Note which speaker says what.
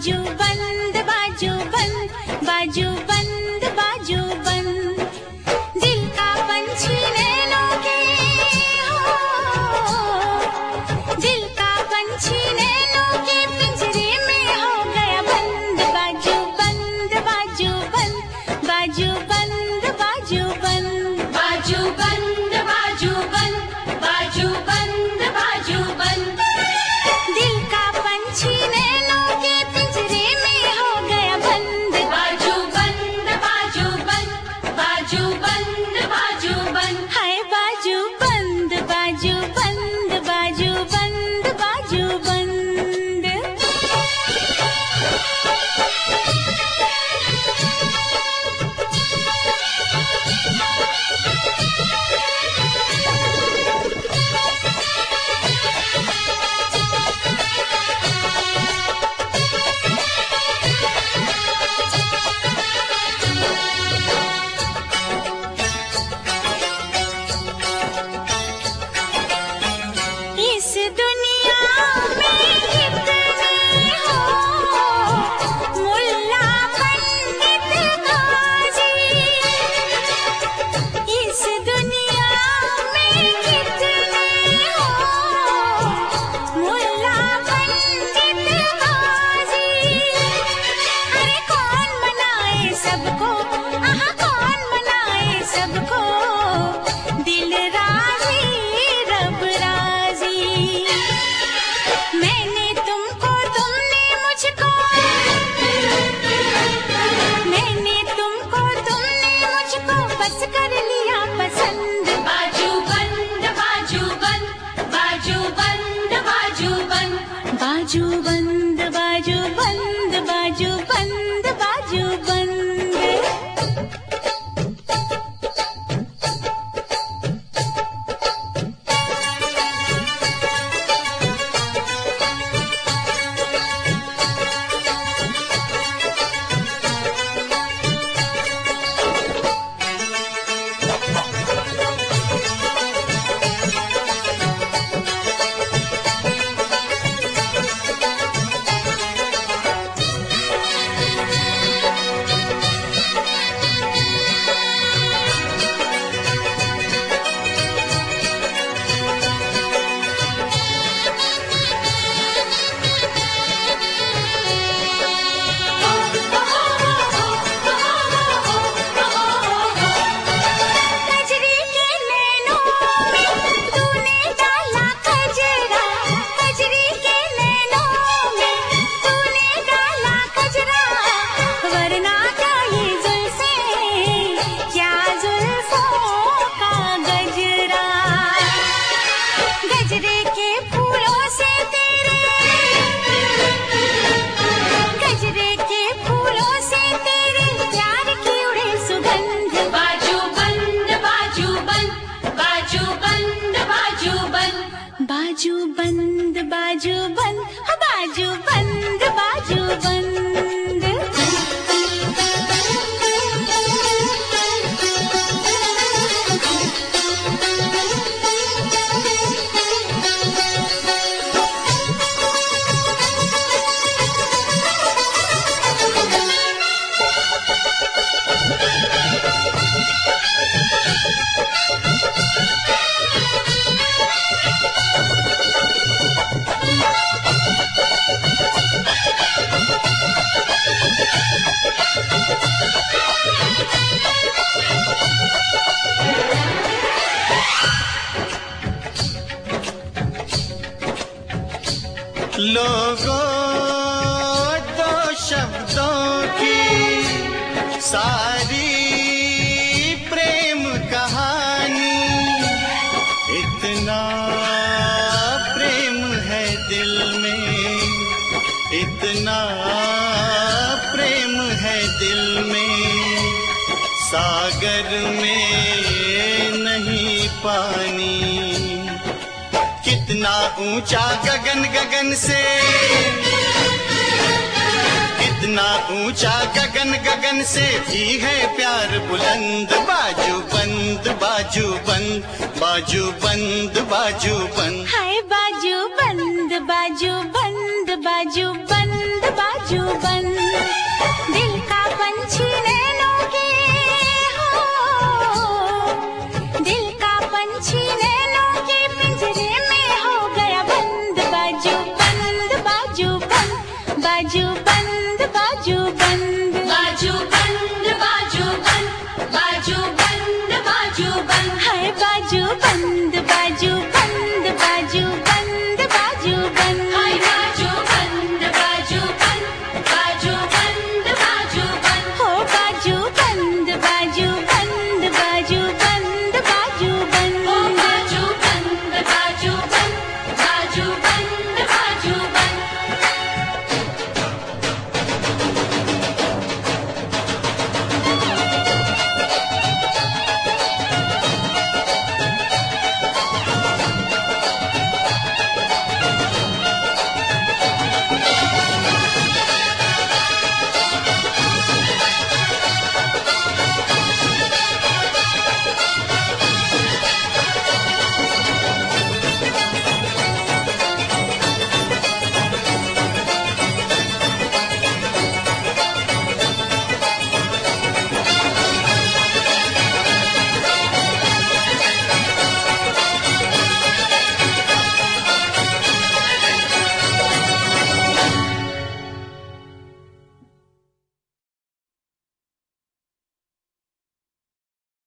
Speaker 1: बाजू बंद बाजू बंद, बाजू बंद बाजू बंद। दिल का पंछी नैनों के हो, दिल का पंछी नैनों के पिंजरे में हो गया बंद। बाजू बंद बाजू बंद, बाजू बंद बाजू बंद, बाजू बंद बाजू बंद, बाजू बंद बाजू बंद। दिल का पंछी नैनों के पिंजरे में हो गया बंद। बाजू बंद बाजू बंद, बाजू बंद बाजू बंद। हाय बाजू बंद बाजू बंद, बाजू बंद बाजू बंद। इस दुनिया में कितने हो मुल्ला पंडित गाजी, इस दुनिया में कितने हो मुल्ला पंडित गाजी। अरे कौन मनाए सबको, आहा कौन मनाए सबको, दिल राजी रब राजी। मैंने तुमको तुमने मुझको, मैंने तुमको तुमने मुझको बस कर लिया पसंद। बाजू बंद बाजू बंद, बाजू बंद बाजू बंद, बाजू बंद बाजू बंद, बाजू बंद बाजू बंद। कजरी के नैनों में तूने डाला कजरा, कजरी के नैनों में तूने डाला कजरा। वरना क्या ये जुल्फे, क्या जुल्फों का गजरा। गजरे के फूलों से तेरे, गजरे के फूलों से तेरे प्यार की उड़े सुगंध। बाजू बंद बाजू बंद, बाजू बंद बाजू बंद, बाजू बंद बाजू बंद, बाजू बंद बाजू बंद।
Speaker 2: लोगों दो शब्दों की सारी प्रेम कहानी, इतना प्रेम है दिल में, इतना प्रेम है दिल में, सागर में नहीं पानी। कितना ऊंचा गगन गगन से, कितना ऊंचा गगन गगन से भी है प्यार बुलंद। बाजू बंद बाजू बंद, बाजू बंद बाजू बंद।
Speaker 1: हाय बाजू बंद बाजू बंद, बाजू बंद बाजू बंद। दिल का पंछी नैनों के हो, दिल का पंछी नैनों के पिंजरे में हो गया बंद। बाजू बंद, बाजू बंद, बाजू बंद, बाजू बंद,
Speaker 3: बाजू बंद, बाजू बंद, बाजू बंद, बाजू बंद,
Speaker 1: है बाजू बंद, बाजू बंद, बाजू बंद।